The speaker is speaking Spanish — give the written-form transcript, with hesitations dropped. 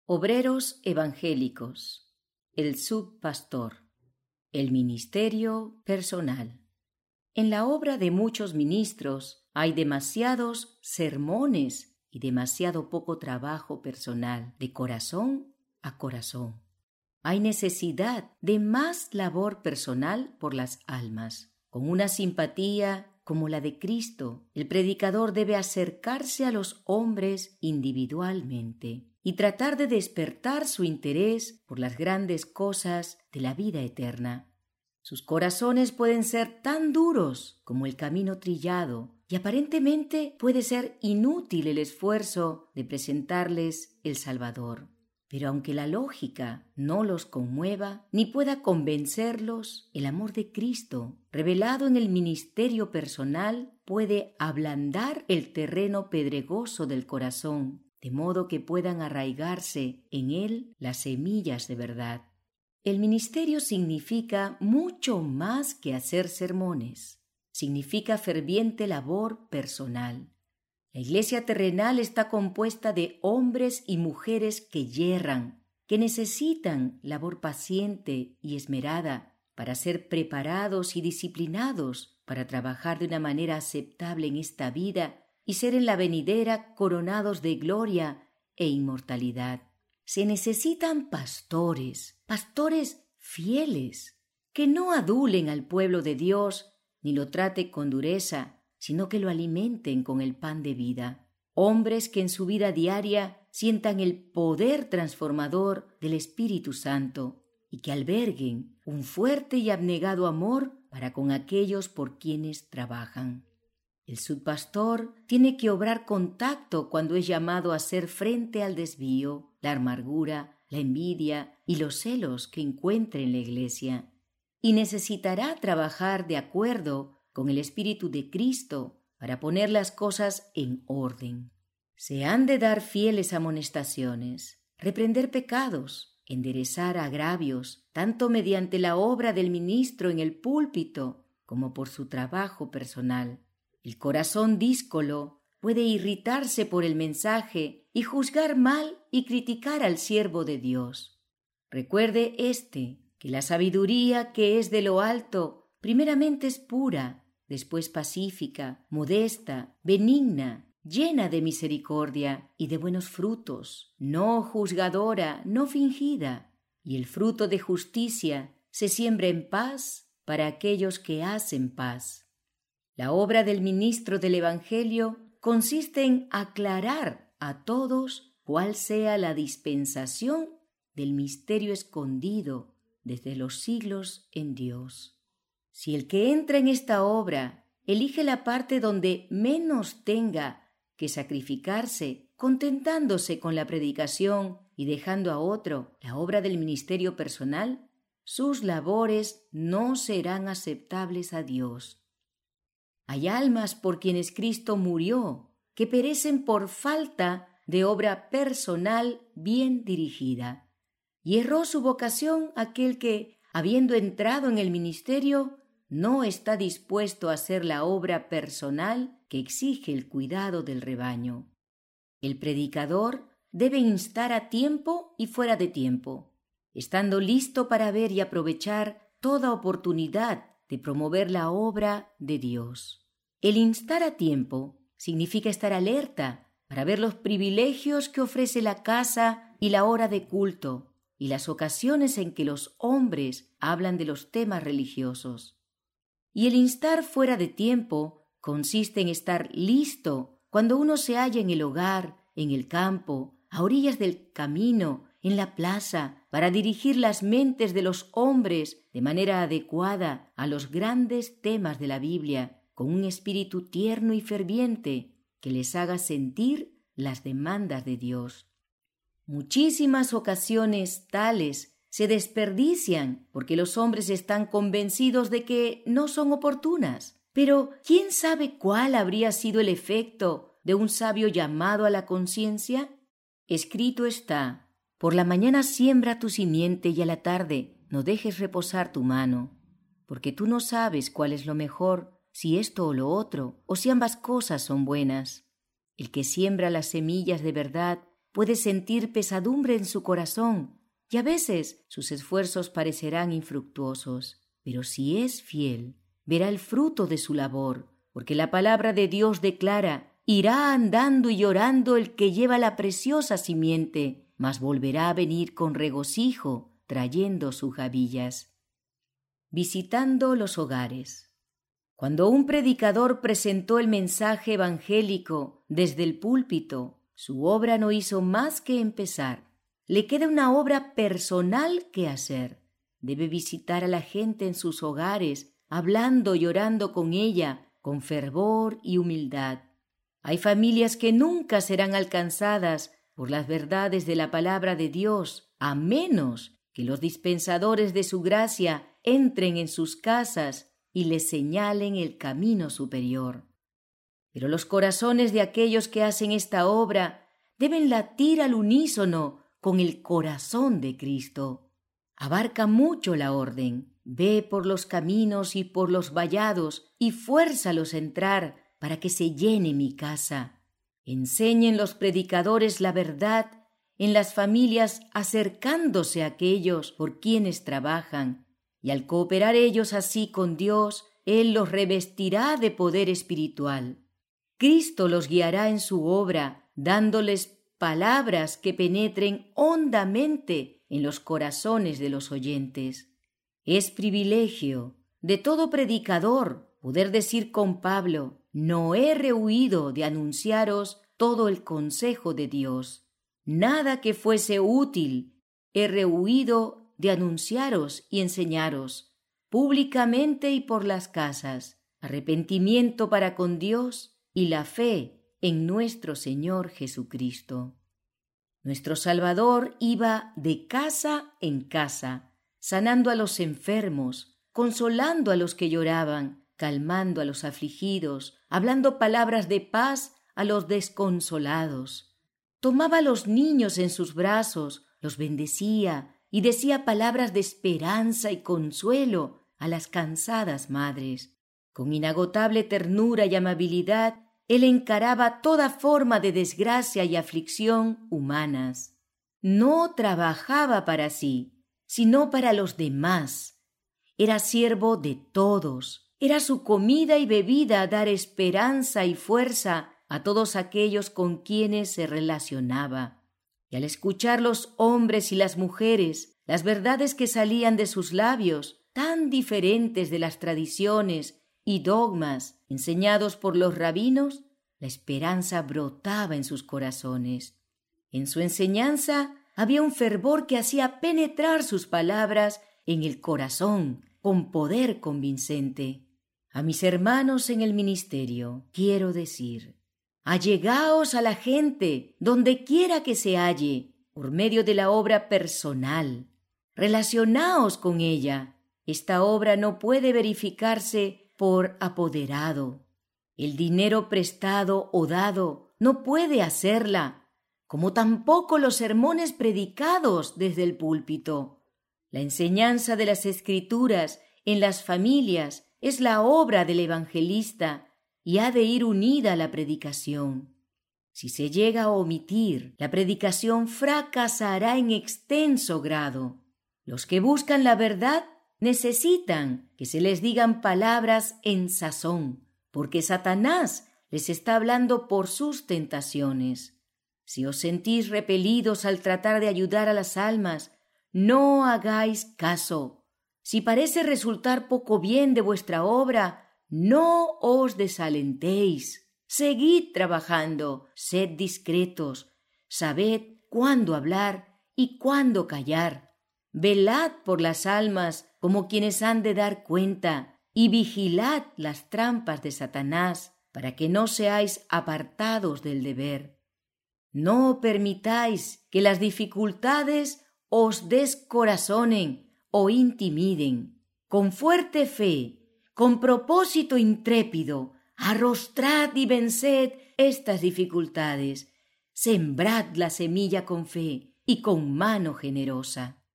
Obreros evangélicos, el subpastor, el ministerio personal. En la obra de muchos ministros hay demasiados sermones y demasiado poco trabajo personal, de corazón a corazón. Hay necesidad de más labor personal por las almas. Con una simpatía como la de Cristo, el predicador debe acercarse a los hombres individualmente y tratar de despertar su interés por las grandes cosas de la vida eterna. Sus corazones pueden ser tan duros como el camino trillado y aparentemente puede ser inútil el esfuerzo de presentarles el Salvador. Pero aunque la lógica no los conmueva ni pueda convencerlos, el amor de Cristo, revelado en el ministerio personal, puede ablandar el terreno pedregoso del corazón, de modo que puedan arraigarse en él las semillas de verdad. El ministerio significa mucho más que hacer sermones. Significa ferviente labor personal. La iglesia terrenal está compuesta de hombres y mujeres que yerran, que necesitan labor paciente y esmerada para ser preparados y disciplinados para trabajar de una manera aceptable en esta vida y ser en la venidera coronados de gloria e inmortalidad. Se necesitan pastores fieles, que no adulen al pueblo de Dios ni lo trate con dureza, sino que lo alimenten con el pan de vida. Hombres que en su vida diaria sientan el poder transformador del Espíritu Santo y que alberguen un fuerte y abnegado amor para con aquellos por quienes trabajan. El subpastor tiene que obrar con tacto cuando es llamado a hacer frente al desvío, la amargura, la envidia y los celos que encuentre en la iglesia, y necesitará trabajar de acuerdo con el Espíritu de Cristo para poner las cosas en orden. Se han de dar fieles amonestaciones, reprender pecados, enderezar agravios, tanto mediante la obra del ministro en el púlpito como por su trabajo personal. El corazón díscolo puede irritarse por el mensaje y juzgar mal y criticar al siervo de Dios. Recuerde que la sabiduría que es de lo alto primeramente es pura, después pacífica, modesta, benigna, llena de misericordia y de buenos frutos, no juzgadora, no fingida, y el fruto de justicia se siembra en paz para aquellos que hacen paz. La obra del ministro del Evangelio consiste en aclarar a todos cuál sea la dispensación del misterio escondido desde los siglos en Dios. Si el que entra en esta obra elige la parte donde menos tenga que sacrificarse, contentándose con la predicación y dejando a otro la obra del ministerio personal, sus labores no serán aceptables a Dios. Hay almas por quienes Cristo murió, que perecen por falta de obra personal bien dirigida. Y erró su vocación aquel que, habiendo entrado en el ministerio, no está dispuesto a hacer la obra personal que exige el cuidado del rebaño. El predicador debe instar a tiempo y fuera de tiempo, estando listo para ver y aprovechar toda oportunidad de promover la obra de Dios. El instar a tiempo significa estar alerta para ver los privilegios que ofrece la casa y la hora de culto y las ocasiones en que los hombres hablan de los temas religiosos. Y el instar fuera de tiempo consiste en estar listo cuando uno se halla en el hogar, en el campo, a orillas del camino, en la plaza, para dirigir las mentes de los hombres de manera adecuada a los grandes temas de la Biblia, con un espíritu tierno y ferviente que les haga sentir las demandas de Dios. Muchísimas ocasiones tales se desperdician porque los hombres están convencidos de que no son oportunas. Pero ¿quién sabe cuál habría sido el efecto de un sabio llamado a la conciencia? Escrito está: por la mañana siembra tu simiente y a la tarde no dejes reposar tu mano, porque tú no sabes cuál es lo mejor, si esto o lo otro, o si ambas cosas son buenas. El que siembra las semillas de verdad puede sentir pesadumbre en su corazón y a veces sus esfuerzos parecerán infructuosos. Pero si es fiel, verá el fruto de su labor, porque la palabra de Dios declara: irá andando y llorando el que lleva la preciosa simiente, mas volverá a venir con regocijo, trayendo sus gavillas. Visitando los hogares. Cuando un predicador presentó el mensaje evangélico desde el púlpito, su obra no hizo más que empezar. Le queda una obra personal que hacer. Debe visitar a la gente en sus hogares, hablando y orando con ella, con fervor y humildad. Hay familias que nunca serán alcanzadas por las verdades de la palabra de Dios, a menos que los dispensadores de su gracia entren en sus casas y les señalen el camino superior. Pero los corazones de aquellos que hacen esta obra deben latir al unísono con el corazón de Cristo. Abarca mucho la orden. Ve por los caminos y por los vallados y fuérzalos a entrar para que se llene mi casa. Enseñen los predicadores la verdad en las familias, acercándose a aquellos por quienes trabajan, y al cooperar ellos así con Dios, Él los revestirá de poder espiritual. Cristo los guiará en su obra, dándoles palabras que penetren hondamente en los corazones de los oyentes. Es privilegio de todo predicador poder decir con Pablo: no he rehuido de anunciaros todo el consejo de Dios. Nada que fuese útil he rehuido de anunciaros y enseñaros, públicamente y por las casas, arrepentimiento para con Dios y la fe en nuestro Señor Jesucristo. Nuestro Salvador iba de casa en casa, sanando a los enfermos, consolando a los que lloraban, calmando a los afligidos, hablando palabras de paz a los desconsolados. Tomaba a los niños en sus brazos, los bendecía y decía palabras de esperanza y consuelo a las cansadas madres. Con inagotable ternura y amabilidad, él encaraba toda forma de desgracia y aflicción humanas. No trabajaba para sí, sino para los demás. Era siervo de todos. Era su comida y bebida dar esperanza y fuerza a todos aquellos con quienes se relacionaba. Y al escuchar los hombres y las mujeres las verdades que salían de sus labios, tan diferentes de las tradiciones y dogmas enseñados por los rabinos, la esperanza brotaba en sus corazones. En su enseñanza había un fervor que hacía penetrar sus palabras en el corazón con poder convincente. A mis hermanos en el ministerio quiero decir: allegaos a la gente donde quiera que se halle, por medio de la obra personal. Relacionaos con ella. Esta obra no puede verificarse por apoderado. El dinero prestado o dado no puede hacerla, como tampoco los sermones predicados desde el púlpito. La enseñanza de las Escrituras en las familias es la obra del evangelista y ha de ir unida a la predicación. Si se llega a omitir, la predicación fracasará en extenso grado. Los que buscan la verdad necesitan que se les digan palabras en sazón, porque Satanás les está hablando por sus tentaciones. Si os sentís repelidos al tratar de ayudar a las almas, no hagáis caso. Si parece resultar poco bien de vuestra obra, no os desalentéis. Seguid trabajando, sed discretos, sabed cuándo hablar y cuándo callar. Velad por las almas como quienes han de dar cuenta, y vigilad las trampas de Satanás, para que no seáis apartados del deber. No permitáis que las dificultades os descorazonen o intimiden. Con fuerte fe, con propósito intrépido, arrostrad y venced estas dificultades. Sembrad la semilla con fe y con mano generosa.